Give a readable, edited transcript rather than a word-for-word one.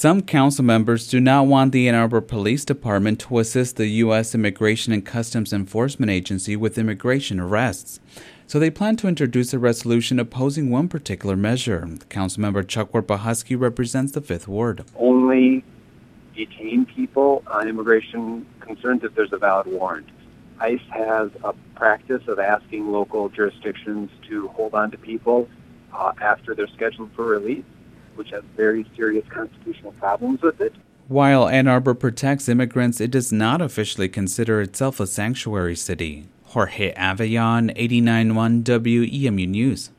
Some council members do not want the Ann Arbor Police Department to assist the U.S. Immigration and Customs Enforcement Agency with immigration arrests. So they plan to introduce a resolution opposing one particular measure. Councilmember Chuck Warpahusky represents the 5th Ward. Only detain people on immigration concerns if there's a valid warrant. ICE has a practice of asking local jurisdictions to hold on to people after they're scheduled for release, which has very serious constitutional problems with it. While Ann Arbor protects immigrants, it does not officially consider itself a sanctuary city. Jorge Avellon, 89.1 WEMU News.